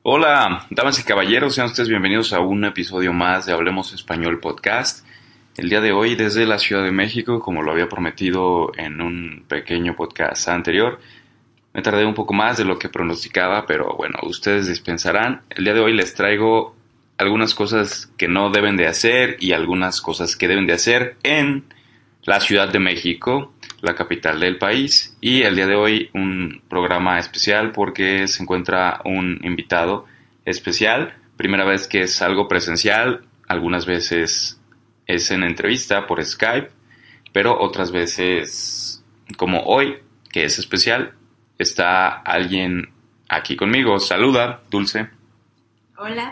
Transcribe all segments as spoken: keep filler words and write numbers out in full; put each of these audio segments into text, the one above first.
Hola, damas y caballeros, sean ustedes bienvenidos a un episodio más de Hablemos Español Podcast. El día de hoy desde la Ciudad de México, como lo había prometido en un pequeño podcast anterior. Me tardé un poco más de lo que pronosticaba, pero bueno, ustedes dispensarán. El día de hoy les traigo algunas cosas que no deben de hacer y algunas cosas que deben de hacer en la Ciudad de México, la capital del país. Y el día de hoy un programa especial porque se encuentra un invitado especial. Primera vez que es algo presencial, algunas veces es en entrevista por Skype, pero otras veces, como hoy, que es especial, está alguien aquí conmigo. Saluda, Dulce. Hola.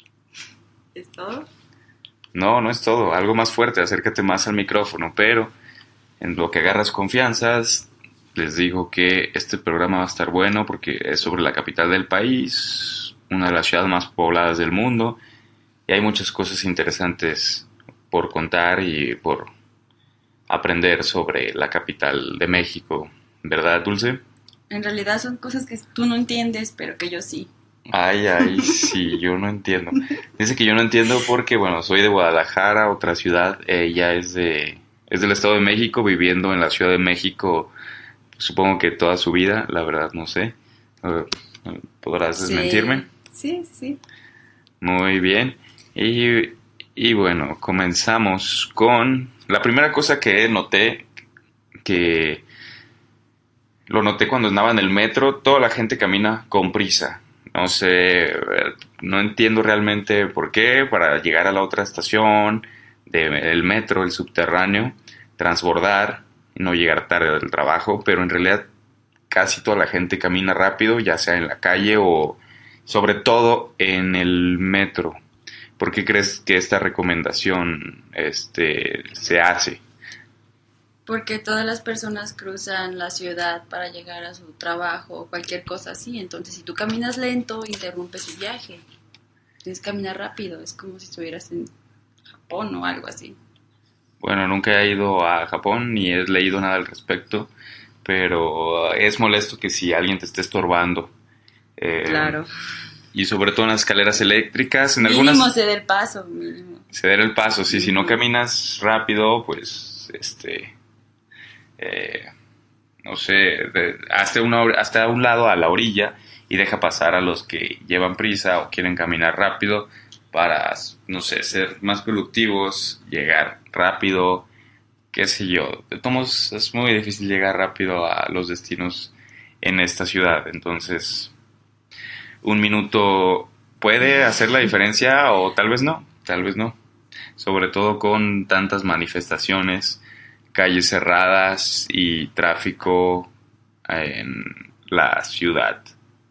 ¿Es todo? No, no es todo. Algo más fuerte, acércate más al micrófono, pero en lo que agarras confianzas, les digo que este programa va a estar bueno porque es sobre la capital del país, una de las ciudades más pobladas del mundo, y hay muchas cosas interesantes por contar y por aprender sobre la capital de México. ¿Verdad, Dulce? En realidad son cosas que tú no entiendes, pero que yo sí. Ay, ay, sí, yo no entiendo. Dice que yo no entiendo porque, bueno, soy de Guadalajara, otra ciudad. Ella es de, es del Estado de México, viviendo en la Ciudad de México, supongo que toda su vida, la verdad no sé. Eh, ¿Podrás Sí. desmentirme? Sí, sí. Muy bien. Y, y bueno, comenzamos con la primera cosa que noté, que lo noté cuando andaba en el metro. Toda la gente camina con prisa. No sé, no entiendo realmente por qué. Para llegar a la otra estación del metro, el subterráneo, transbordar y no llegar tarde del trabajo, pero en realidad casi toda la gente camina rápido, ya sea en la calle o sobre todo en el metro. ¿Por qué crees que esta recomendación este, se hace? Porque todas las personas cruzan la ciudad para llegar a su trabajo o cualquier cosa así. Entonces, si tú caminas lento, interrumpes su viaje. Tienes que caminar rápido. Es como si estuvieras en Japón o algo así. Bueno, nunca he ido a Japón ni he leído nada al respecto, pero es molesto que si alguien te esté estorbando. Eh, Claro. Y sobre todo en las escaleras eléctricas, en Mínimo algunas ceder el paso, mínimo. ceder el paso, sí, si no Ujú. caminas rápido, pues, este, eh, no sé, de- hasta, una, or- hasta un lado a la orilla y deja pasar a los que llevan prisa o quieren caminar rápido para, no sé, ser más productivos, llegar rápido, qué sé yo. De todos modos, es muy difícil llegar rápido a los destinos en esta ciudad, entonces un minuto puede hacer la diferencia o tal vez no, tal vez no. Sobre todo con tantas manifestaciones, calles cerradas y tráfico en la ciudad.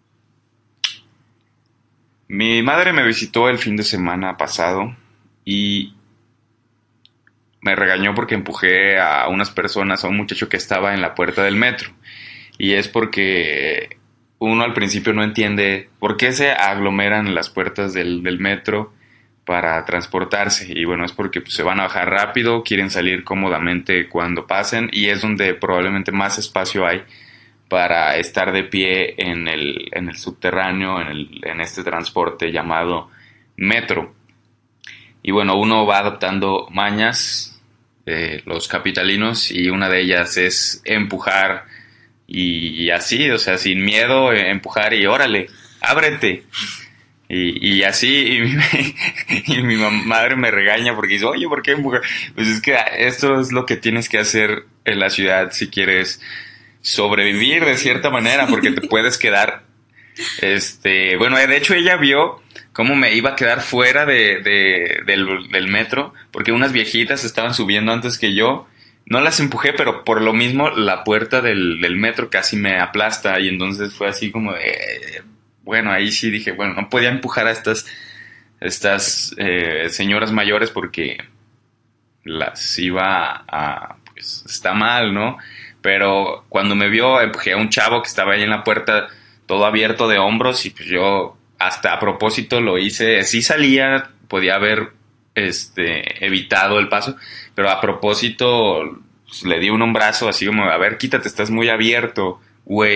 Mi madre me visitó el fin de semana pasado y me regañó porque empujé a unas personas, a un muchacho que estaba en la puerta del metro. Y es porque uno al principio no entiende por qué se aglomeran las puertas del, del metro para transportarse. Y bueno, es porque pues, se van a bajar rápido, quieren salir cómodamente cuando pasen y es donde probablemente más espacio hay para estar de pie en el, en el subterráneo, en, el, en este transporte llamado metro. Y bueno, uno va adoptando mañas, eh, los capitalinos, y una de ellas es empujar y así, o sea, sin miedo, eh, empujar y órale, ábrete. Y, y así, y mi, y mi mam- madre me regaña porque dice, oye, ¿por qué empujar? Pues es que esto es lo que tienes que hacer en la ciudad si quieres sobrevivir de cierta manera, porque te puedes quedar, este, bueno, de hecho ella vio cómo me iba a quedar fuera de, de- del, del metro, porque unas viejitas estaban subiendo antes que yo. No las empujé, pero por lo mismo la puerta del, del metro casi me aplasta y entonces fue así como de, eh, bueno, ahí sí dije, bueno, no podía empujar a estas, estas eh, señoras mayores porque las iba a, pues está mal, ¿no? Pero cuando me vio, empujé a un chavo que estaba ahí en la puerta todo abierto de hombros y pues yo hasta a propósito lo hice, sí salía, podía haber este evitado el paso, pero a propósito pues, le di un hombrazo así como, a ver, quítate, estás muy abierto, güey.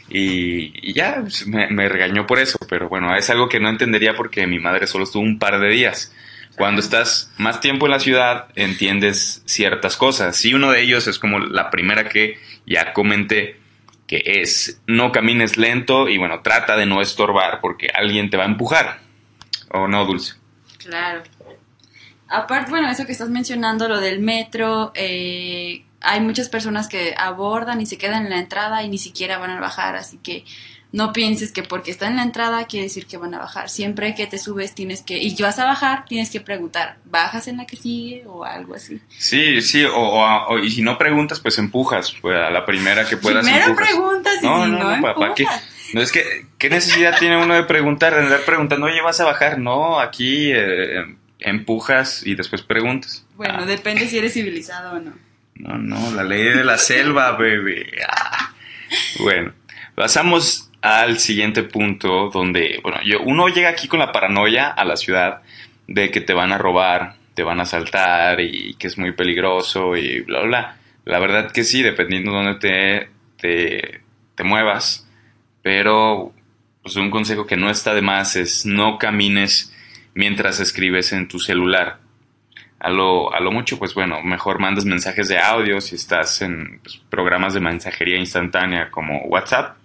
Y, y ya, pues, me, me regañó por eso, pero bueno, es algo que no entendería porque mi madre solo estuvo un par de días. Cuando estás más tiempo en la ciudad, entiendes ciertas cosas. Y uno de ellos es como la primera que ya comenté, que es no camines lento y bueno, trata de no estorbar porque alguien te va a empujar. ¿O no, Dulce? Claro. Aparte, bueno, eso que estás mencionando, lo del metro, eh, hay muchas personas que abordan y se quedan en la entrada y ni siquiera van a bajar, así que no pienses que porque está en la entrada quiere decir que van a bajar. Siempre que te subes tienes que, y vas a bajar, tienes que preguntar, ¿bajas en la que sigue o algo así? Sí, sí, o, o- o- y si no preguntas, pues empujas, pues a la primera que puedas Primero empujas. preguntas y No, si no, no, no, papá, ¿qué? empujas. No es que, ¿qué necesidad tiene uno de preguntar, de andar preguntando, oye, vas a bajar? No, aquí eh, empujas y después preguntas. Bueno, Ah, depende si eres civilizado o no. no, no, la ley de la selva, bebé. Ah. Bueno, pasamos al siguiente punto donde, bueno, yo, uno llega aquí con la paranoia a la ciudad de que te van a robar, te van a asaltar y que es muy peligroso y bla, bla, bla. La verdad que sí, dependiendo de dónde te, te, te muevas, pero pues un consejo que no está de más es no camines mientras escribes en tu celular. A lo, a lo mucho, pues bueno, mejor mandas mensajes de audio si estás en pues, programas de mensajería instantánea como WhatsApp,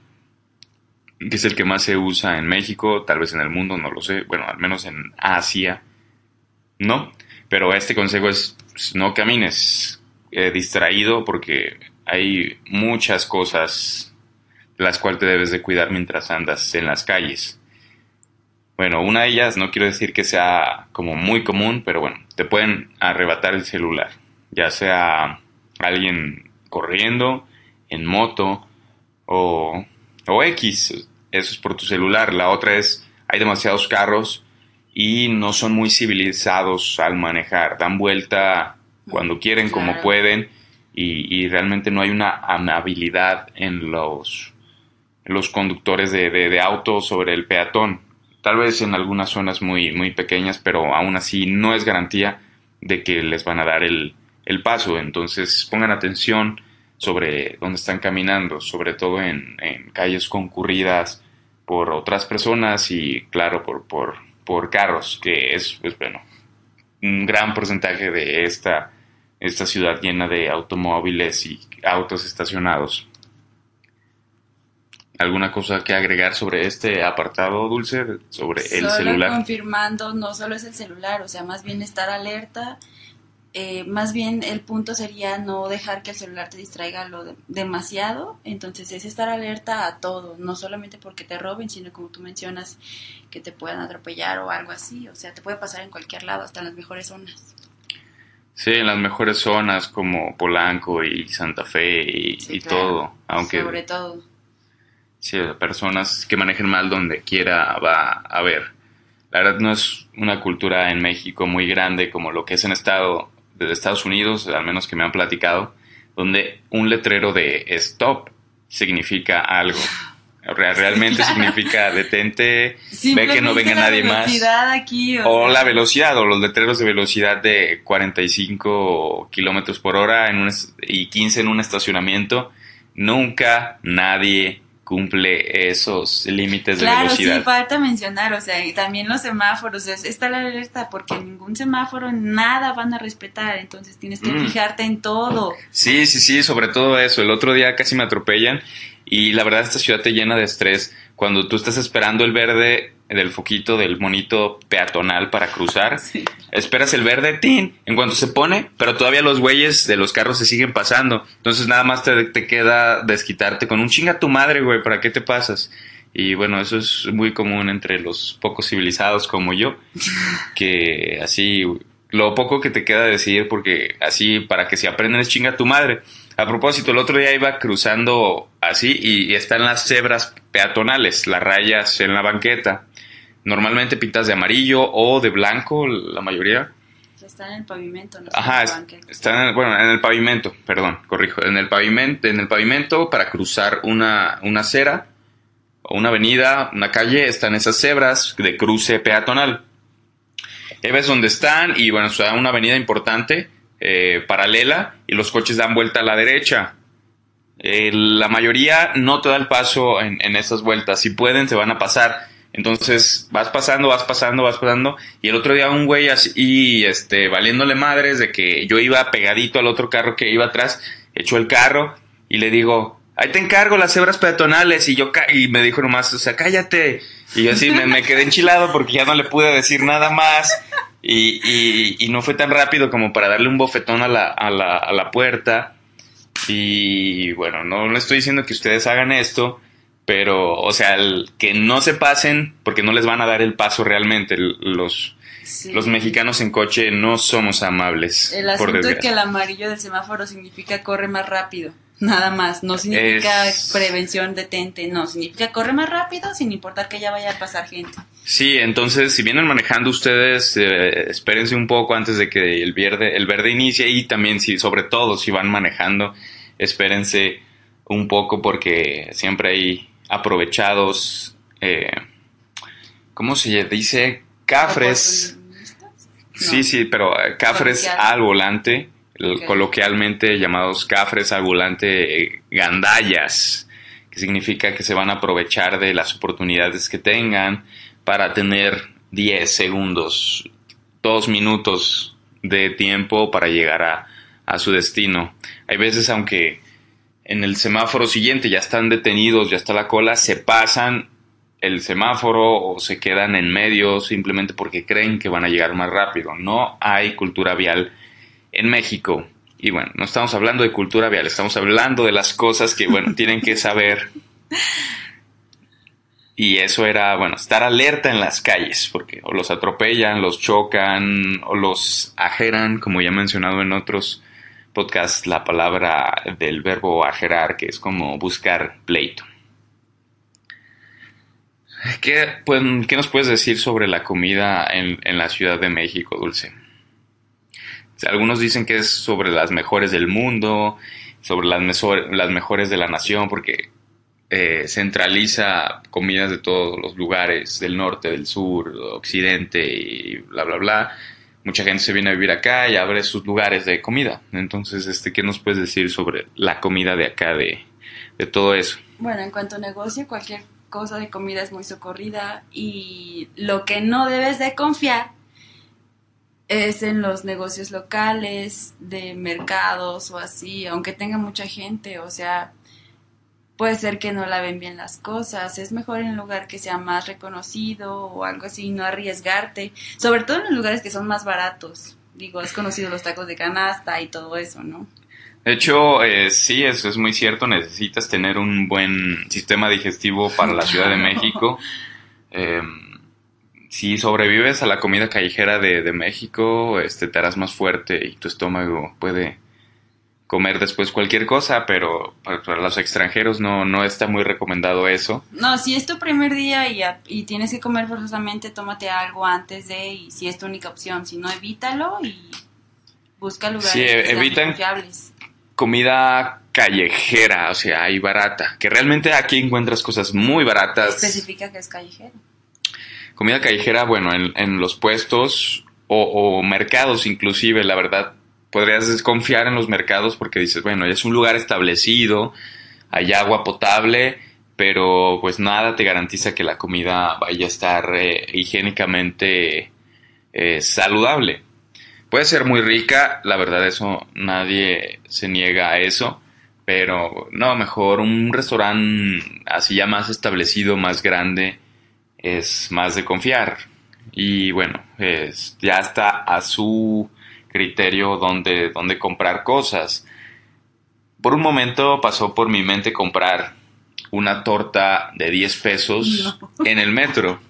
que es el que más se usa en México, tal vez en el mundo, no lo sé, bueno, al menos en Asia, no. Pero este consejo es pues, no camines eh, distraído porque hay muchas cosas de las cuales te debes de cuidar mientras andas en las calles. Bueno, una de ellas, no quiero decir que sea como muy común, pero bueno, te pueden arrebatar el celular, ya sea alguien corriendo, en moto o, o X, eso es por tu celular. La otra es, hay demasiados carros y no son muy civilizados al manejar, dan vuelta cuando quieren, como Claro. pueden, y, y realmente no hay una amabilidad en los, en los conductores de, de, de autos sobre el peatón. Tal vez en algunas zonas muy, muy pequeñas, pero aún así no es garantía de que les van a dar el, el paso. Entonces pongan atención sobre dónde están caminando, sobre todo en, en calles concurridas por otras personas y claro, por, por, por carros, que es, pues bueno, un gran porcentaje de esta, esta ciudad llena de automóviles y autos estacionados. ¿Alguna cosa que agregar sobre este apartado, Dulce, sobre el Solo celular? confirmando, no solo es el celular, o sea, más bien estar alerta. Eh, más bien el punto sería no dejar que el celular te distraiga lo de- demasiado, entonces es estar alerta a todo, no solamente porque te roben, sino como tú mencionas, que te puedan atropellar o algo así, o sea, te puede pasar en cualquier lado, hasta en las mejores zonas. Sí, en las mejores zonas como Polanco y Santa Fe y, Sí, y claro, todo, aunque sobre todo. sí, personas que manejen mal donde quiera va a haber. La verdad no es una cultura en México muy grande como lo que es en estado de Estados Unidos, al menos que me han platicado, donde un letrero de stop significa algo. Re- Realmente Claro. significa detente, ve que no Simplemente venga la nadie más. velocidad aquí, o O la sea, velocidad, o los letreros de velocidad de cuarenta y cinco kilómetros por hora en un es- y quince en un estacionamiento. Nunca nadie cumple esos límites de claro, sí, velocidad. falta mencionar, o sea, y también los semáforos, es, está la alerta porque ningún semáforo nada van a respetar, entonces tienes que Mm. fijarte en todo. Sí, sí, sí, sobre todo eso. El otro día casi me atropellan y la verdad esta ciudad te llena de estrés cuando tú estás esperando el verde del foquito del monito peatonal para cruzar. Sí. Esperas el verde, ¡tin! En cuanto se pone, pero todavía los güeyes de los carros se siguen pasando. Entonces nada más te, te queda desquitarte con un chinga tu madre, güey, ¿para qué te pasas? Y bueno, eso es muy común entre los pocos civilizados como yo, que así, lo poco que te queda decir, porque así, para que se aprendan es chinga tu madre. A propósito, el otro día iba cruzando así y, y están las cebras peatonales, las rayas en la banqueta. Normalmente pintas de amarillo o de blanco, la mayoría. Está en el pavimento, no está en Ajá, la es- banqueta. están, en el- bueno, en el pavimento, perdón, corrijo, en el pavimento, en el pavimento para cruzar una, una acera o una avenida, una calle, están esas cebras de cruce peatonal. Ahí ves dónde están y bueno, es una avenida importante, eh, paralela, y los coches dan vuelta a la derecha. Eh, la mayoría no te da el paso en, en esas vueltas. Si pueden, te van a pasar. Entonces vas pasando, vas pasando, vas pasando. Y el otro día un güey así, este, valiéndole madres de que yo iba pegadito al otro carro que iba atrás, echó el carro y le digo, ahí te encargo las cebras peatonales. Y yo ca- y me dijo nomás, o sea, cállate. Y yo así me, me quedé enchilado porque ya no le pude decir nada más. Y, y, y no fue tan rápido como para darle un bofetón a la, a la, a la puerta. Y bueno, no le estoy diciendo que ustedes hagan esto, pero, o sea, el, que no se pasen porque no les van a dar el paso realmente. El- Los, Sí. los mexicanos en coche no somos amables, El por asunto es que desgracia. el amarillo del semáforo significa corre más rápido. Nada más. No significa Es- prevención, detente. No, significa corre más rápido sin importar que ya vaya a pasar gente. Sí, entonces, si vienen manejando ustedes, eh, espérense un poco antes de que el verde, el verde inicie y también, si, sobre todo, si van manejando, espérense un poco porque siempre hay aprovechados, eh, ¿cómo se dice? Cafres. ¿Oportunistas? Sí, No. sí, pero eh, cafres Coloquial. al volante, el- Ok. coloquialmente llamados cafres al volante, eh, gandallas, que significa que se van a aprovechar de las oportunidades que tengan para tener diez segundos, dos minutos de tiempo para llegar a, a su destino. Hay veces, aunque en el semáforo siguiente ya están detenidos, ya está la cola, se pasan el semáforo o se quedan en medio simplemente porque creen que van a llegar más rápido. No hay cultura vial en México. Y bueno, no estamos hablando de cultura vial, estamos hablando de las cosas que, bueno, tienen que saber. Y eso era, bueno, estar alerta en las calles, porque o los atropellan, los chocan, o los ajeran, como ya he mencionado en otros podcasts, la palabra del verbo ajerar, que es como buscar pleito. ¿Qué, pues, ¿qué nos puedes decir sobre la comida en, en la Ciudad de México, Dulce? O sea, algunos dicen que es sobre las mejores del mundo, sobre las, mesor- las mejores de la nación, porque eh, centraliza comidas de todos los lugares, del norte, del sur, occidente y bla, bla, bla. Mucha gente se viene a vivir acá y abre sus lugares de comida. Entonces, este, ¿qué nos puedes decir sobre la comida de acá, de, de todo eso? Bueno, en cuanto a negocio, cualquier cosa de comida es muy socorrida y lo que no debes de confiar es en los negocios locales, de mercados o así, aunque tenga mucha gente, o sea, puede ser que no laven bien las cosas, es mejor en un lugar que sea más reconocido o algo así, no arriesgarte, sobre todo en los lugares que son más baratos. Digo, has conocido los tacos de canasta y todo eso, ¿no? De hecho, eh, sí, eso es muy cierto. Necesitas tener un buen sistema digestivo para la Ciudad de México. Eh, si sobrevives a la comida callejera de, de México, este, te harás más fuerte y tu estómago puede comer después cualquier cosa, pero para, para los extranjeros no, no está muy recomendado eso. No, si es tu primer día y, a- y tienes que comer forzosamente, tómate algo antes de, y si es tu única opción, si no, evítalo y busca Sí, lugares que e- sean evitan confiables. comida callejera, o sea, y barata, que realmente aquí encuentras cosas muy baratas. Especifica que es callejero. Comida callejera, bueno, en, en los puestos o, o mercados inclusive, la verdad, podrías desconfiar en los mercados porque dices, bueno, ya es un lugar establecido, hay agua potable, pero pues nada te garantiza que la comida vaya a estar eh, higiénicamente eh, saludable. Puede ser muy rica, la verdad eso nadie se niega a eso, pero no, mejor un restaurante así ya más establecido, más grande, es más de confiar. Y bueno, es, ya está a su criterio dónde, dónde comprar cosas. Por un momento pasó por mi mente comprar una torta de diez pesos No. en el metro.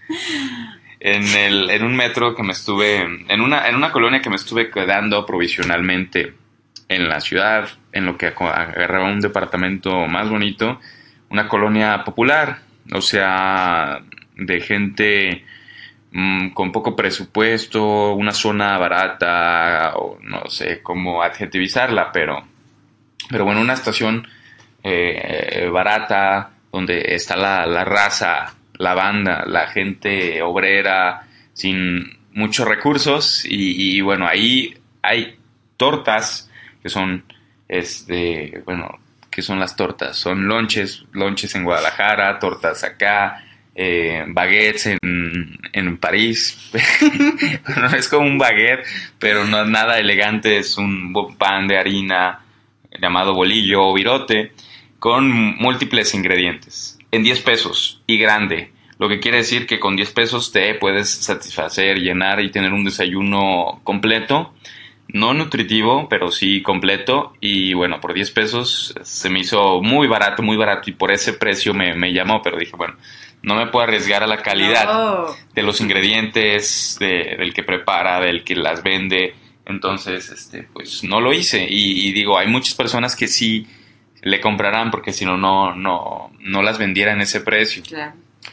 En, el, en un metro que me estuve, en una, en una colonia que me estuve quedando provisionalmente en la ciudad, en lo que aco- agarraba un departamento más bonito, una colonia popular, o sea, de gente mm, con poco presupuesto, una zona barata, o no sé cómo adjetivizarla, pero, pero bueno, una estación eh, barata, donde está la, la raza, la banda, la gente obrera, sin muchos recursos, y, y bueno, ahí hay tortas que son, este, bueno, ¿qué son las tortas? Son lonches, lonches en Guadalajara, tortas acá, eh, baguettes en, en París. No es como un baguette, pero no es nada elegante, es un pan de harina llamado bolillo o virote con múltiples ingredientes en diez pesos y grande, lo que quiere decir que con diez pesos te puedes satisfacer, llenar y tener un desayuno completo, no nutritivo, pero sí completo. Y bueno, por diez pesos se me hizo muy barato, muy barato, y por ese precio me, me llamó, pero dije, bueno, no me puedo arriesgar a la calidad No. de los ingredientes, de, del que prepara, del que las vende. Entonces, este, pues no lo hice. Y, y digo, hay muchas personas que sí le comprarán porque si no, no, no, no las vendiera en ese precio. Claro.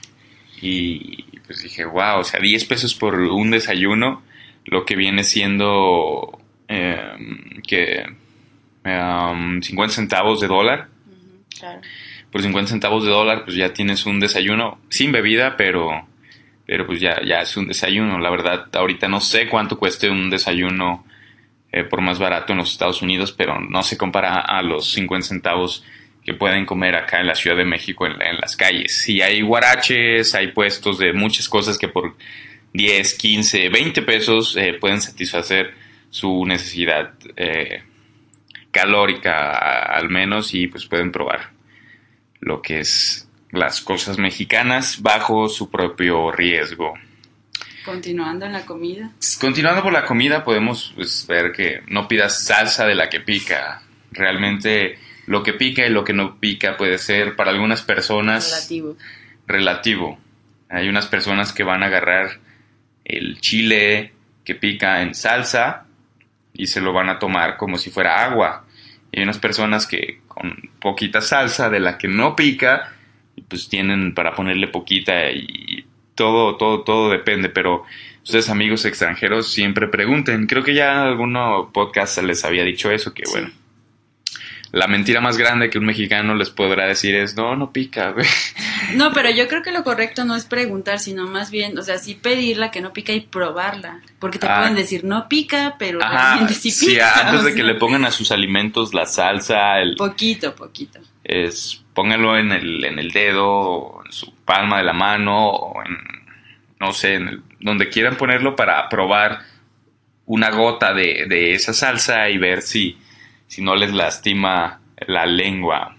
Y pues dije, wow, o sea, diez pesos por un desayuno, lo que viene siendo eh, que um, cincuenta centavos de dólar. Ujú, claro. Por cincuenta centavos de dólar, pues ya tienes un desayuno sin bebida, pero, pero pues ya, ya es un desayuno. La verdad, ahorita no sé cuánto cueste un desayuno eh, por más barato en los Estados Unidos, pero no se compara a los cincuenta centavos que pueden comer acá en la Ciudad de México en, en las calles. Sí, hay guaraches, hay puestos de muchas cosas que por diez, quince, veinte pesos eh, pueden satisfacer su necesidad eh, calórica a- al menos, y pues pueden probar lo que es las cosas mexicanas bajo su propio riesgo. Continuando en la comida. Continuando por la comida, podemos pues, ver que no pidas salsa de la que pica. Realmente lo que pica y lo que no pica puede ser para algunas personas Relativo. relativo. Hay unas personas que van a agarrar el chile que pica en salsa y se lo van a tomar como si fuera agua. Y hay unas personas que con poquita salsa de la que no pica, pues tienen para ponerle poquita, y todo, todo, todo depende. Pero ustedes, amigos extranjeros, siempre pregunten. Creo que ya alguno podcast les había dicho eso, que Sí. bueno, la mentira más grande que un mexicano les podrá decir es, no, no pica, güey. No, pero yo creo que lo correcto no es preguntar, sino más bien, o sea, sí pedirla que no pica y probarla. Porque te Ah. pueden decir no pica, pero Ajá, realmente sí sí, pica. antes o de que sea, le pongan a sus alimentos la salsa, el, Poquito, poquito. es pónganlo en el, en el dedo, o en su palma de la mano, o en, no sé, en el- donde quieran ponerlo para probar una gota de, de esa salsa y ver si, si no les lastima la lengua.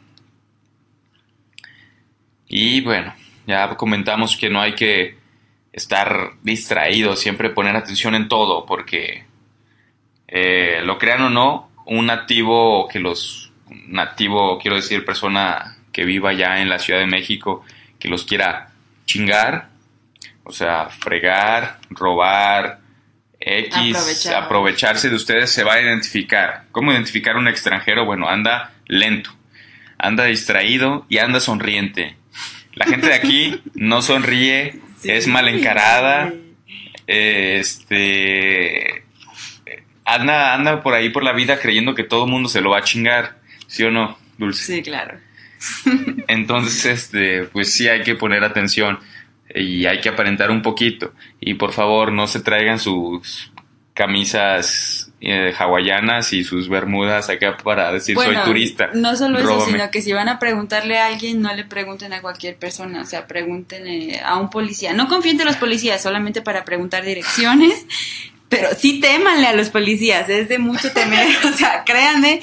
Y bueno, ya comentamos que no hay que estar distraído, siempre poner atención en todo, porque eh, lo crean o no, un nativo que los un nativo, quiero decir, persona que viva ya en la Ciudad de México, que los quiera chingar, o sea, fregar, robar, X, Aprovechar. aprovecharse de ustedes, se va a identificar. ¿Cómo identificar a un extranjero? Bueno, anda lento, anda distraído y anda sonriente. La gente de aquí no sonríe, Sí. es mal encarada, eh, este anda, anda por ahí por la vida creyendo que todo el mundo se lo va a chingar, ¿sí o no, Dulce? Sí, claro. Entonces, este, pues sí hay que poner atención y hay que aparentar un poquito. Y por favor, no se traigan sus camisas eh, hawaianas y sus bermudas acá para decir Bueno, soy turista. no solo eso, róbame. sino que si van a preguntarle a alguien, no le pregunten a cualquier persona, o sea, pregúntenle a un policía. No confíen en los policías solamente para preguntar direcciones, pero sí témanle a los policías, es de mucho temer, o sea, créanme.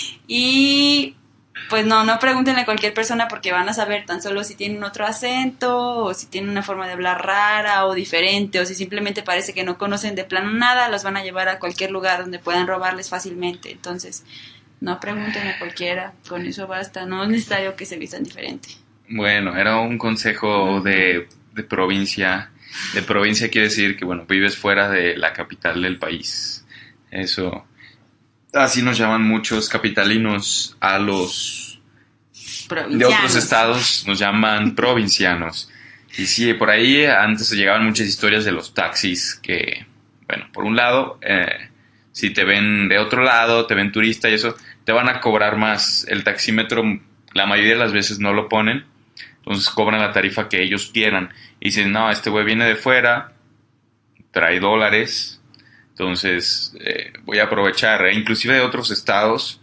Y pues no, no pregúntenle a cualquier persona porque van a saber tan solo si tienen otro acento o si tienen una forma de hablar rara o diferente, o si simplemente parece que no conocen de plano nada, los van a llevar a cualquier lugar donde puedan robarles fácilmente. Entonces, no pregunten a cualquiera, con eso basta, no es necesario que se vistan diferente. Bueno, era un consejo de, de provincia. De provincia quiere decir que, bueno, vives fuera de la capital del país. Eso. Así nos llaman muchos capitalinos a los de Provincianos. otros estados, nos llaman provincianos. Y sí, por ahí antes llegaban muchas historias de los taxis que, bueno, por un lado, eh, si te ven de otro lado, te ven turista y eso, te van a cobrar más. El taxímetro, la mayoría de las veces no lo ponen, entonces cobran la tarifa que ellos quieran. Y dicen, no, este güey viene de fuera, trae dólares, entonces eh, voy a aprovechar, eh, inclusive de otros estados,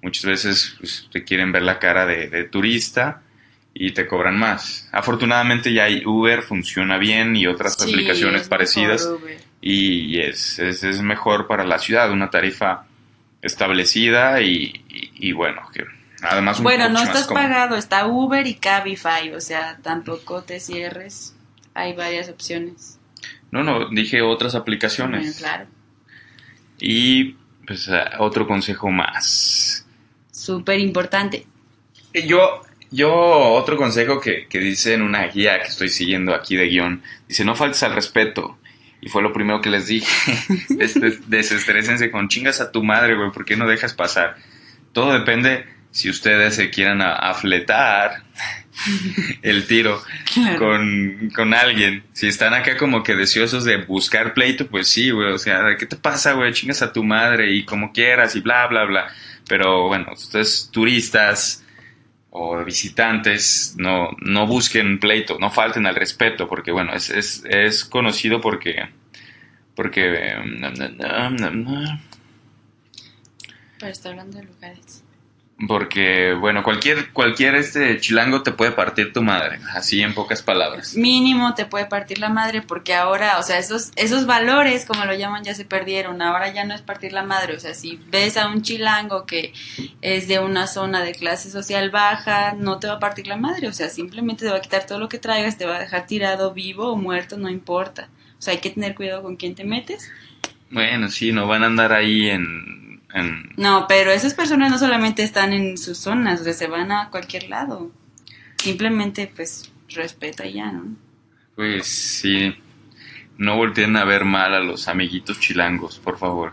muchas veces pues, te quieren ver la cara de, de turista y te cobran más. Afortunadamente ya hay Uber, funciona bien y otras Sí, aplicaciones es parecidas mejor Uber. y es, es, es mejor para la ciudad, una tarifa establecida y, y, y bueno, que además un Bueno, no coche más estás cómodo. pagado, está Uber y Cabify, o sea, tampoco te cierres. Hay varias opciones. No, no, dije otras Bueno, aplicaciones. claro. Y pues eh, otro consejo más. Súper importante. Yo, yo otro consejo que, que dice en una guía que estoy siguiendo aquí de guión, dice no faltes al respeto. Y fue lo primero que les dije. Des- des- Desestrésense con chingas a tu madre, güey, ¿por qué no dejas pasar? Todo depende si ustedes se quieran a- afletar el tiro Claro. con, con alguien. Si están acá como que deseosos de buscar pleito, pues sí, güey. O sea, ¿qué te pasa, güey? Chingas a tu madre y como quieras y bla, bla, bla. Pero bueno, ustedes turistas o visitantes, no, no busquen pleito, no falten al respeto, porque bueno, es, es, es conocido porque... Porque... Pero está hablando de lugares. Porque, bueno, cualquier, cualquier este chilango te puede partir tu madre, así en pocas palabras. Mínimo te puede partir la madre porque ahora, o sea, esos, esos valores, como lo llaman, ya se perdieron. Ahora ya no es partir la madre. O sea, si ves a un chilango que es de una zona de clase social baja, no te va a partir la madre. O sea, simplemente te va a quitar todo lo que traigas, te va a dejar tirado, vivo o muerto, no importa. O sea, hay que tener cuidado con quién te metes. Bueno, sí, no van a andar ahí en... en No, pero esas personas no solamente están en sus zonas, o sea, se van a cualquier lado. Simplemente, pues, respeta y ya, ¿no? pues sí, no volteen a ver mal a los amiguitos chilangos, por favor.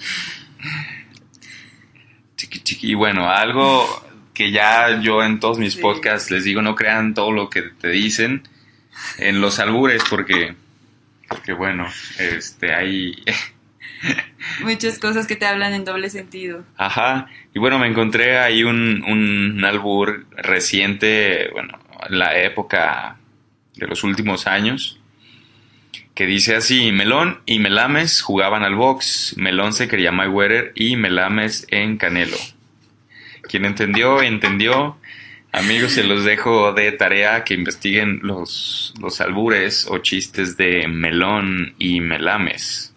Chiqui, chiqui. Y bueno, algo que ya yo en todos mis Sí. podcasts les digo, no crean todo lo que te dicen en los albures, porque, porque bueno, este, hay... Muchas cosas que te hablan en doble sentido. Ajá, y bueno, me encontré ahí un, un albur reciente, bueno, en la época de los últimos años, que dice así, Melón y Melames jugaban al box, Melón se creía Mayweather y Melames en Canelo. Quien entendió, entendió. Amigos, se los dejo de tarea que investiguen los, los albures o chistes de Melón y Melames.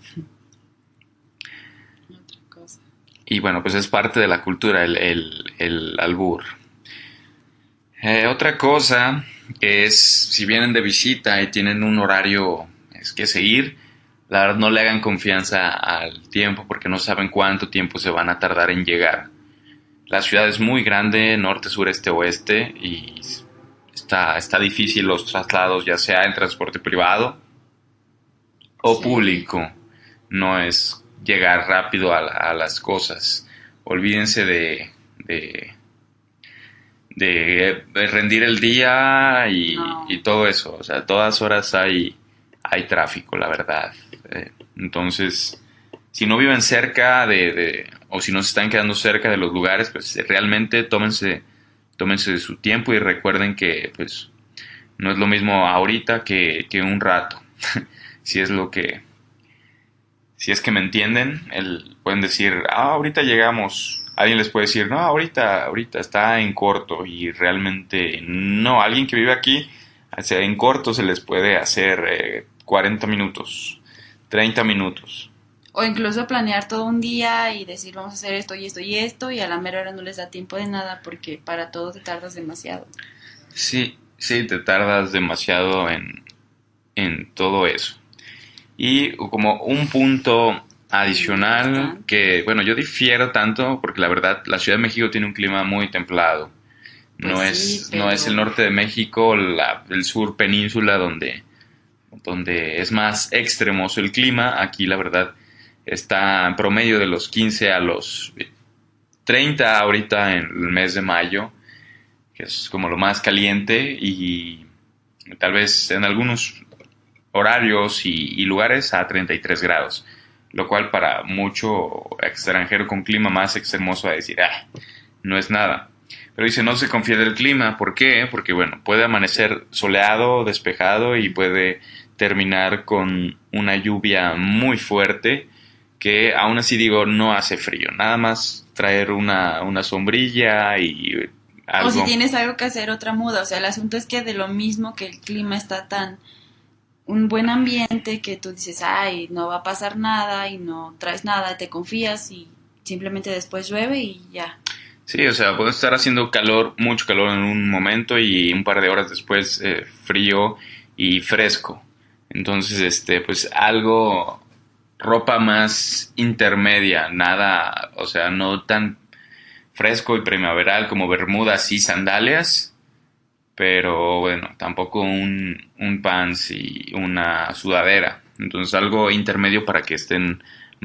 Otra cosa. Y bueno, pues es parte de la cultura el, el, el albur. Eh, otra cosa es, si vienen de visita y tienen un horario es que seguir, la verdad no le hagan confianza al tiempo porque no saben cuánto tiempo se van a tardar en llegar. La ciudad es muy grande, norte, sur, este, oeste, y está, está difícil los traslados, ya sea en transporte privado o Sí. público. No es llegar rápido a, la- a las cosas. Olvídense de, de, de rendir el día y, No. y todo eso. O sea, a todas horas hay, hay tráfico, la verdad. Eh, entonces, si no viven cerca de, de- o si no se están quedando cerca de los lugares, pues realmente tómense, tómense su tiempo y recuerden que pues no es lo mismo ahorita que, que un rato. Si es lo que, si es que me entienden, el, pueden decir, ah, ahorita llegamos. Alguien les puede decir, no, ahorita, ahorita está en corto y realmente no. Alguien que vive aquí, o sea, en corto se les puede hacer eh, cuarenta minutos, treinta minutos. O incluso planear todo un día y decir vamos a hacer esto y esto y esto y a la mera hora no les da tiempo de nada porque para todo te tardas demasiado. Sí, sí, te tardas demasiado en, en todo eso. Y como un punto adicional Bastante. que, bueno, yo difiero tanto porque la verdad la Ciudad de México tiene un clima muy templado. No Pues es, sí, no es el pero norte de México, la, el sur península donde, donde es más extremoso el clima. Aquí la verdad está en promedio de los quince a los treinta ahorita en el mes de mayo, que es como lo más caliente y tal vez en algunos horarios y, y lugares a treinta y tres grados, lo cual para mucho extranjero con clima más extremoso va a decir, ah, no es nada. Pero dice, no se confía del clima. ¿Por qué? Porque, bueno, puede amanecer soleado, despejado y puede terminar con una lluvia muy fuerte que aún así digo, no hace frío. Nada más traer una, una sombrilla y algo. O si tienes algo que hacer, otra muda. O sea, el asunto es que de lo mismo que el clima está tan... un buen ambiente que tú dices, ay, no va a pasar nada y no traes nada, te confías y simplemente después llueve y ya. Sí, o sea, puede estar haciendo calor, mucho calor en un momento y un par de horas después eh, frío y fresco. Entonces, este, pues algo, ropa más intermedia, nada, o sea, no tan fresco y primaveral como bermudas y sandalias, pero bueno, tampoco un, un pants y una sudadera. Entonces algo intermedio para que estén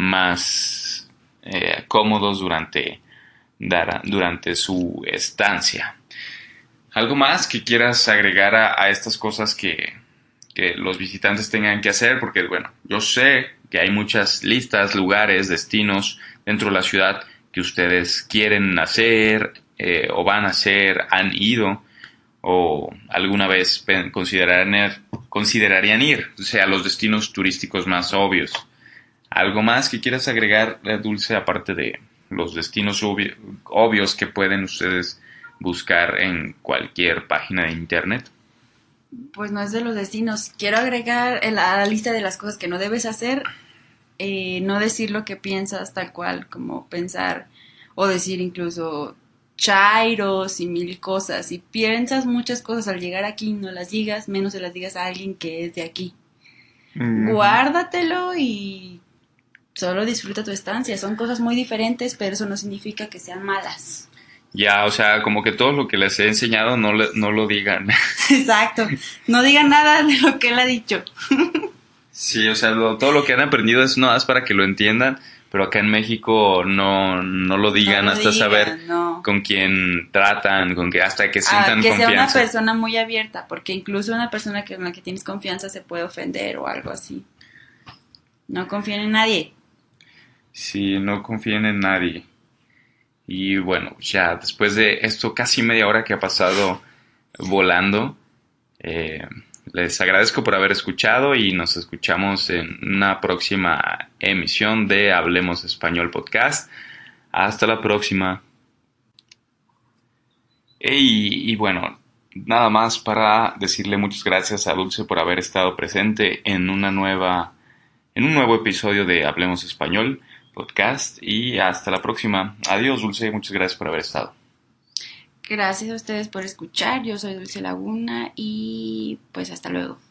más eh, cómodos durante, dar- durante su estancia. ¿Algo más que quieras agregar a, a estas cosas que, que los visitantes tengan que hacer? Porque bueno, yo sé que hay muchas listas, lugares, destinos dentro de la ciudad que ustedes quieren hacer eh, o van a hacer, han ido o alguna vez pen- considerarían ir, considerarían ir, o sea, los destinos turísticos más obvios. ¿Algo más que quieras agregar, eh, Dulce, aparte de los destinos obvi- obvios que pueden ustedes buscar en cualquier página de internet? Pues no es de los destinos. Quiero agregar en la, a la lista de las cosas que no debes hacer, eh, no decir lo que piensas tal cual, como pensar, o decir incluso chairos y mil cosas. Si piensas muchas cosas al llegar aquí, no las digas, menos se las digas a alguien que es de aquí. Ujú. Guárdatelo y solo disfruta tu estancia. Son cosas muy diferentes, pero eso no significa que sean malas. Ya, o sea, como que todo lo que les he enseñado no, le- no lo digan. Exacto. No digan nada de lo que él ha dicho. Sí, o sea, lo- todo lo que han aprendido es no es para que lo entiendan, pero acá en México no, no lo No digan lo hasta saber digan, no. con quién tratan, con que hasta que Ah, sientan que sea una confianza. persona muy abierta, porque incluso una persona que, con la que tienes confianza se puede ofender o algo así. No confíen en nadie. Sí, no confíen en nadie. Y bueno, ya después de esto, casi media hora que ha pasado volando, eh, les agradezco por haber escuchado y nos escuchamos en una próxima emisión de Hablemos Español Podcast. Hasta la próxima. Y, y bueno, nada más para decirle muchas gracias a Dulce por haber estado presente en una nueva, en un nuevo episodio de Hablemos Español Podcast y hasta la próxima. Adiós, Dulce, muchas gracias por haber estado. Gracias a ustedes por escuchar. Yo soy Dulce Laguna y pues hasta luego.